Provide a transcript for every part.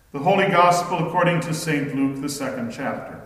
The Holy Gospel according to St. Luke, the 2nd chapter.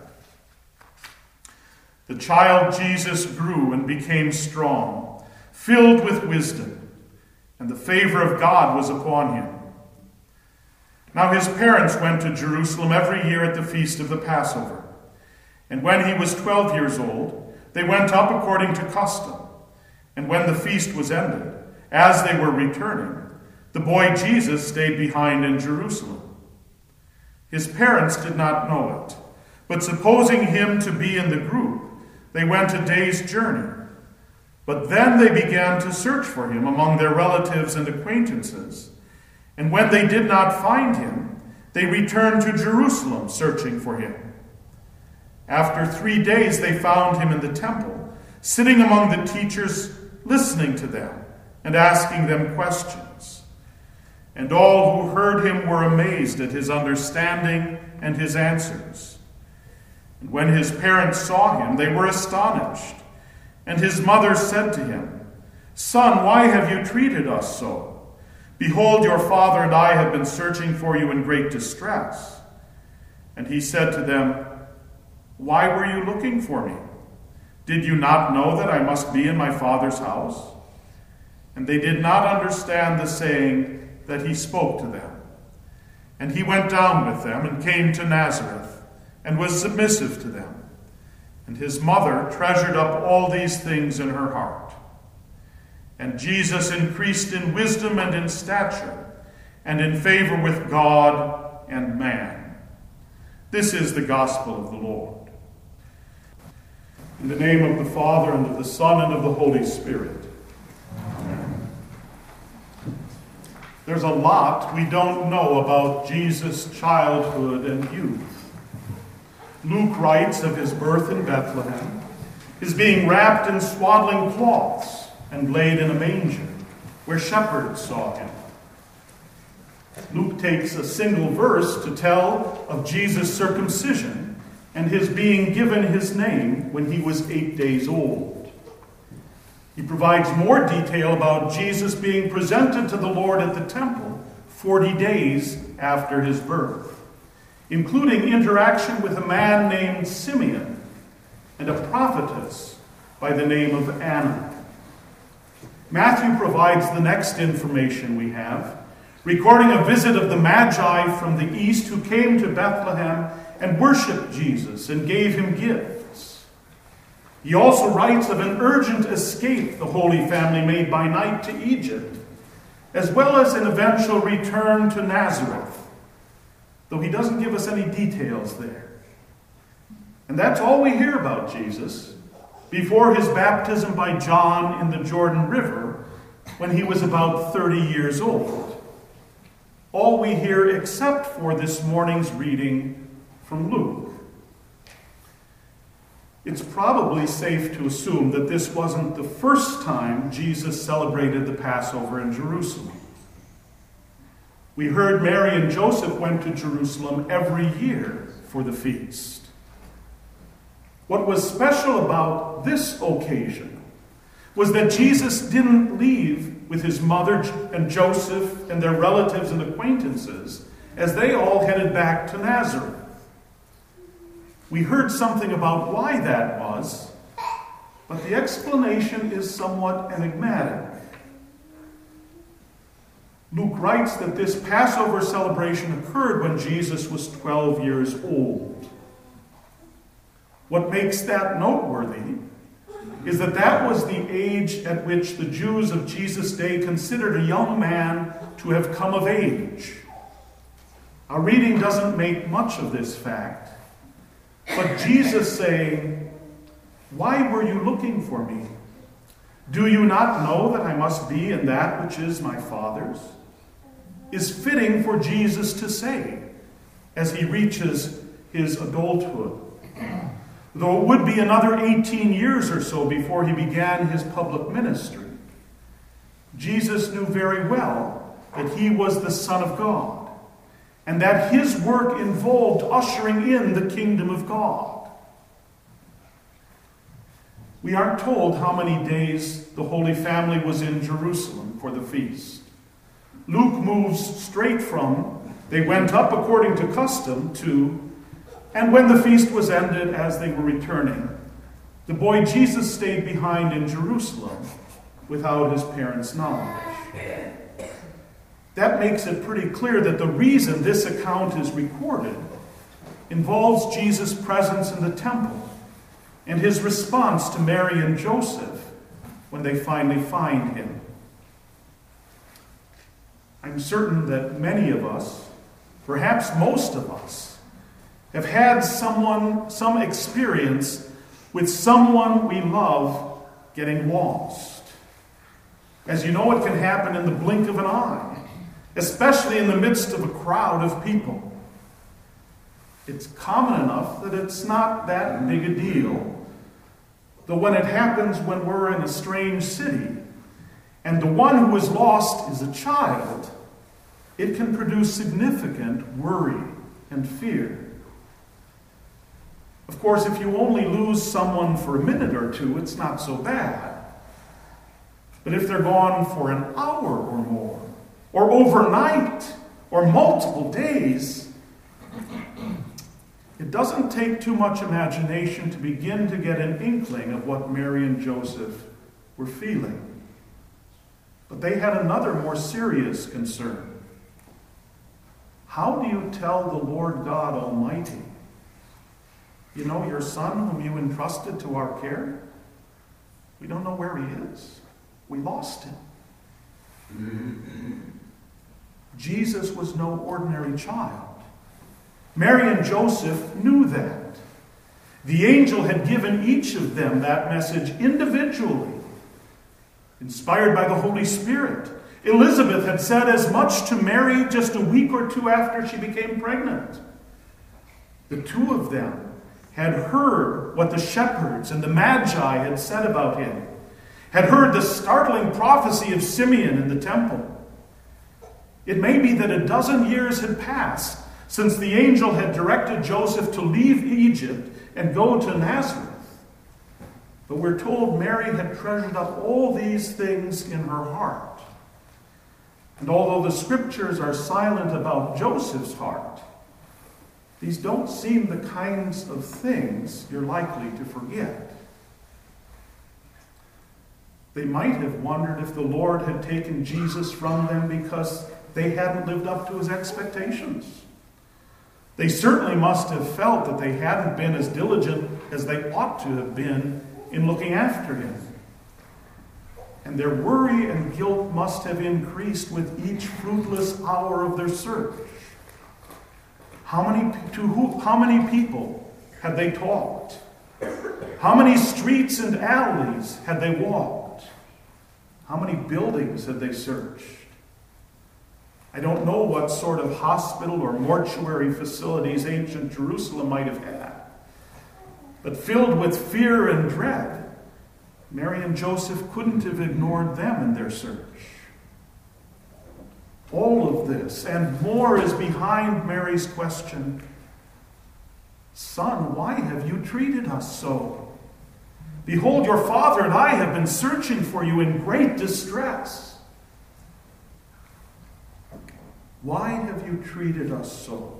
The child Jesus grew and became strong, filled with wisdom, and the favor of God was upon him. Now his parents went to Jerusalem every year at the feast of the Passover. And when he was 12 years old, they went up according to custom. And when the feast was ended, as they were returning, the boy Jesus stayed behind in Jerusalem. His parents did not know it, but supposing him to be in the group, they went a day's journey. But then they began to search for him among their relatives and acquaintances. And when they did not find him, they returned to Jerusalem searching for him. After 3 days they found him in the temple, sitting among the teachers, listening to them and asking them questions. And all who heard him were amazed at his understanding and his answers. And when his parents saw him, they were astonished. And his mother said to him, "Son, why have you treated us so? Behold, your father and I have been searching for you in great distress." And he said to them, "Why were you looking for me? Did you not know that I must be in my Father's house?" And they did not understand the saying that he spoke to them. And he went down with them and came to Nazareth and was submissive to them. And his mother treasured up all these things in her heart. And Jesus increased in wisdom and in stature and in favor with God and man. This is the gospel of the Lord. In the name of the Father, and of the Son, and of the Holy Spirit. There's a lot we don't know about Jesus' childhood and youth. Luke writes of his birth in Bethlehem, his being wrapped in swaddling cloths and laid in a manger, where shepherds saw him. Luke takes a single verse to tell of Jesus' circumcision and his being given his name when he was 8 days old. He provides more detail about Jesus being presented to the Lord at the temple 40 days after his birth, including interaction with a man named Simeon and a prophetess by the name of Anna. Matthew provides the next information we have, recording a visit of the Magi from the east who came to Bethlehem and worshiped Jesus and gave him gifts. He also writes of an urgent escape the Holy Family made by night to Egypt, as well as an eventual return to Nazareth, though he doesn't give us any details there. And that's all we hear about Jesus before his baptism by John in the Jordan River when he was about 30 years old. All we hear except for this morning's reading from Luke. It's probably safe to assume that this wasn't the first time Jesus celebrated the Passover in Jerusalem. We heard Mary and Joseph went to Jerusalem every year for the feast. What was special about this occasion was that Jesus didn't leave with his mother and Joseph and their relatives and acquaintances as they all headed back to Nazareth. We heard something about why that was, but the explanation is somewhat enigmatic. Luke writes that this Passover celebration occurred when Jesus was 12 years old. What makes that noteworthy is that that was the age at which the Jews of Jesus' day considered a young man to have come of age. Our reading doesn't make much of this fact, but Jesus saying, "Why were you looking for me? Do you not know that I must be in that which is my Father's?" is fitting for Jesus to say as he reaches his adulthood. Though it would be another 18 years or so before he began his public ministry, Jesus knew very well that he was the Son of God, and that his work involved ushering in the kingdom of God. We aren't told how many days the Holy Family was in Jerusalem for the feast. Luke moves straight from They went up according to custom and when the feast was ended, as they were returning, the boy Jesus stayed behind in Jerusalem without his parents' knowledge. That makes it pretty clear that the reason this account is recorded involves Jesus' presence in the temple and his response to Mary and Joseph when they finally find him. I'm certain that many of us, perhaps most of us, have had some experience with someone we love getting lost. As you know, it can happen in the blink of an eye, especially in the midst of a crowd of people. It's common enough that it's not that big a deal. Though when it happens when we're in a strange city, and the one who is lost is a child, it can produce significant worry and fear. Of course, if you only lose someone for a minute or two, it's not so bad. But if they're gone for an hour or more, or overnight, or multiple days, it doesn't take too much imagination to begin to get an inkling of what Mary and Joseph were feeling. But they had another more serious concern. How do you tell the Lord God Almighty, you know, your son whom you entrusted to our care? We don't know where he is. We lost him. Jesus was no ordinary child. Mary and Joseph knew that. The angel had given each of them that message individually, inspired by the Holy Spirit. Elizabeth had said as much to Mary just a week or two after she became pregnant. The two of them had heard what the shepherds and the magi had said about him, had heard the startling prophecy of Simeon in the temple. It may be that a dozen years had passed since the angel had directed Joseph to leave Egypt and go to Nazareth. But we're told Mary had treasured up all these things in her heart. And although the scriptures are silent about Joseph's heart, these don't seem the kinds of things you're likely to forget. They might have wondered if the Lord had taken Jesus from them because they hadn't lived up to his expectations. They certainly must have felt that they hadn't been as diligent as they ought to have been in looking after him. And their worry and guilt must have increased with each fruitless hour of their search. How many people had they talked? How many streets and alleys had they walked? How many buildings had they searched? I don't know what sort of hospital or mortuary facilities ancient Jerusalem might have had. But filled with fear and dread, Mary and Joseph couldn't have ignored them in their search. All of this and more is behind Mary's question, "Son, why have you treated us so? Behold, your father and I have been searching for you in great distress." Why have you treated us so?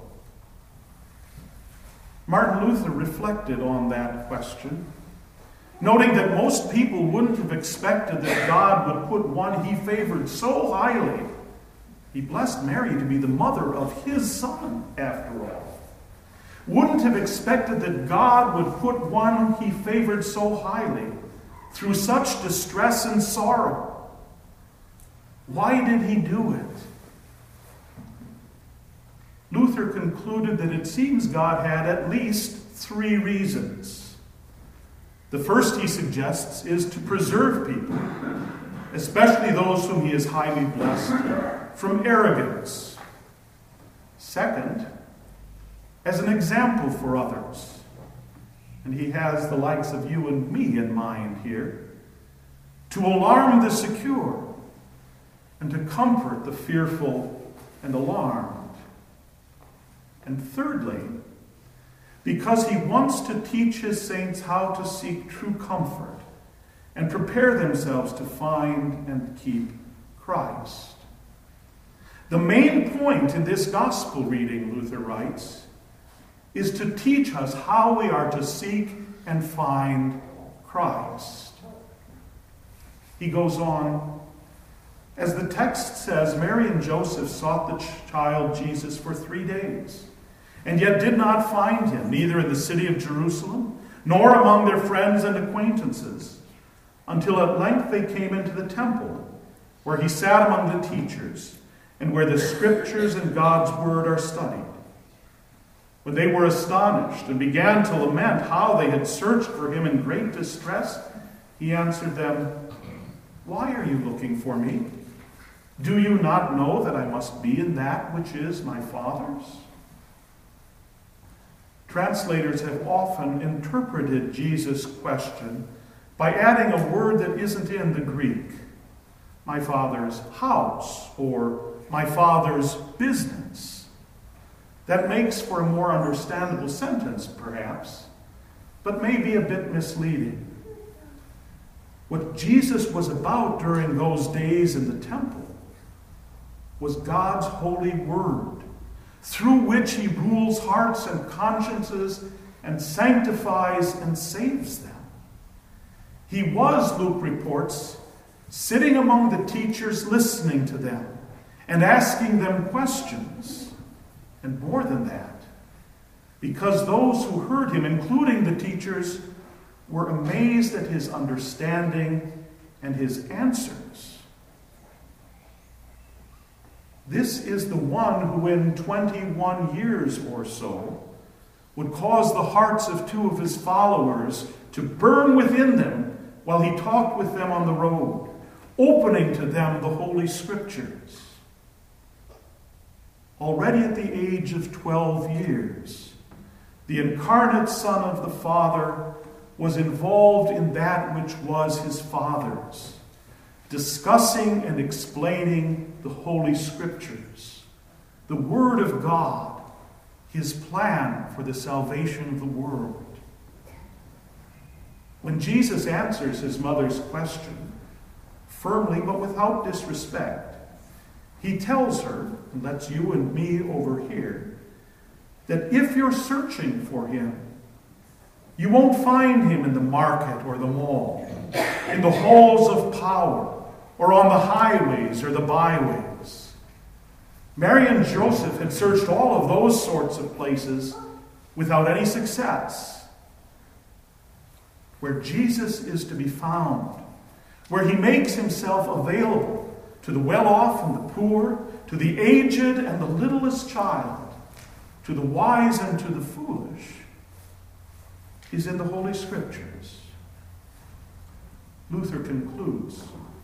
Martin Luther reflected on that question, noting that most people wouldn't have expected that God would put one he favored so highly. He blessed Mary to be the mother of his son, after all. Wouldn't have expected that God would put one he favored so highly through such distress and sorrow. Why did he do it? Luther concluded that it seems God had at least three reasons. The first, he suggests, is to preserve people, especially those whom he has highly blessed, from arrogance. Second, as an example for others. And he has the likes of you and me in mind here. To alarm the secure and to comfort the fearful and alarmed. And thirdly, because he wants to teach his saints how to seek true comfort and prepare themselves to find and keep Christ. The main point in this gospel reading, Luther writes, is to teach us how we are to seek and find Christ. He goes on, as the text says, Mary and Joseph sought the child Jesus for 3 days, and yet did not find him, neither in the city of Jerusalem, nor among their friends and acquaintances, until at length they came into the temple, where he sat among the teachers, and where the Scriptures and God's word are studied. When they were astonished and began to lament how they had searched for him in great distress, he answered them, "Why are you looking for me? Do you not know that I must be in that which is my Father's?" Translators have often interpreted Jesus' question by adding a word that isn't in the Greek. My Father's house, or my Father's business. That makes for a more understandable sentence, perhaps, but may be a bit misleading. What Jesus was about during those days in the temple was God's holy word, through which he rules hearts and consciences and sanctifies and saves them. He was, Luke reports, sitting among the teachers, listening to them and asking them questions. And more than that, because those who heard him, including the teachers, were amazed at his understanding and his answers. This is the one who in 21 years or so would cause the hearts of 2 of his followers to burn within them while he talked with them on the road, opening to them the Holy Scriptures. Already at the age of 12 years, the incarnate Son of the Father was involved in that which was his Father's, discussing and explaining the Holy Scriptures, the Word of God, his plan for the salvation of the world. When Jesus answers his mother's question, firmly but without disrespect, he tells her, and lets you and me overhear, that if you're searching for him, you won't find him in the market or the mall, in the halls of power, or on the highways or the byways. Mary and Joseph had searched all of those sorts of places without any success. Where Jesus is to be found, where he makes himself available to the well-off and the poor, to the aged and the littlest child, to the wise and to the foolish, is in the Holy Scriptures. Luther concludes,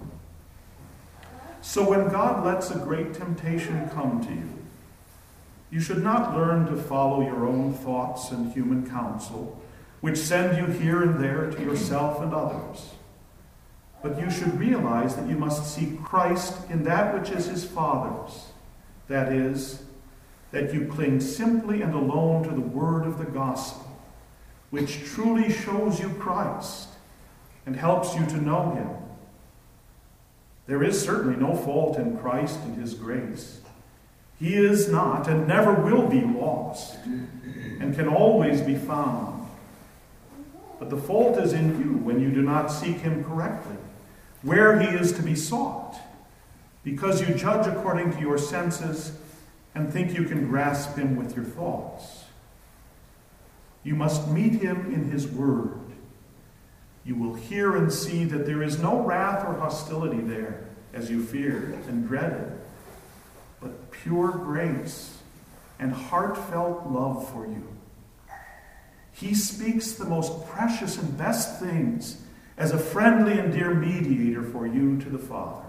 so when God lets a great temptation come to you, you should not learn to follow your own thoughts and human counsel, which send you here and there to yourself and others. But you should realize that you must seek Christ in that which is his Father's. That is, that you cling simply and alone to the word of the gospel, which truly shows you Christ and helps you to know him. There is certainly no fault in Christ and his grace. He is not and never will be lost and can always be found. But the fault is in you when you do not seek him correctly, where he is to be sought, because you judge according to your senses and think you can grasp him with your thoughts. You must meet him in his word. You will hear and see that there is no wrath or hostility there, as you feared and dreaded, but pure grace and heartfelt love for you. He speaks the most precious and best things as a friendly and dear mediator for you to the Father.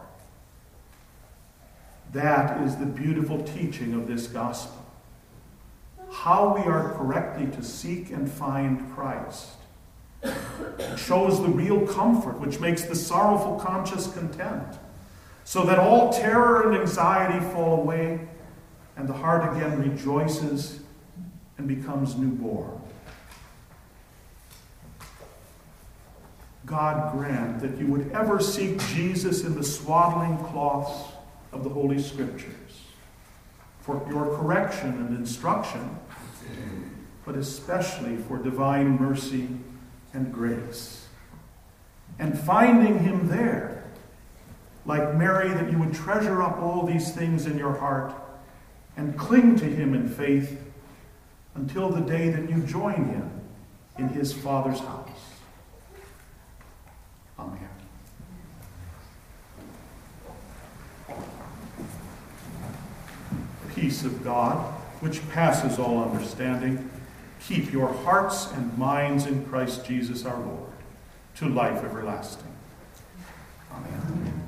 That is the beautiful teaching of this gospel. How we are correctly to seek and find Christ. It shows the real comfort which makes the sorrowful conscience content, so that all terror and anxiety fall away and the heart again rejoices and becomes newborn. God grant that you would ever seek Jesus in the swaddling cloths of the Holy Scriptures, for your correction and instruction, but especially for divine mercy and grace. And finding him there, like Mary, that you would treasure up all these things in your heart and cling to him in faith until the day that you join him in his Father's house. Amen. Peace of God, which passes all understanding, keep your hearts and minds in Christ Jesus our Lord, to life everlasting. Amen.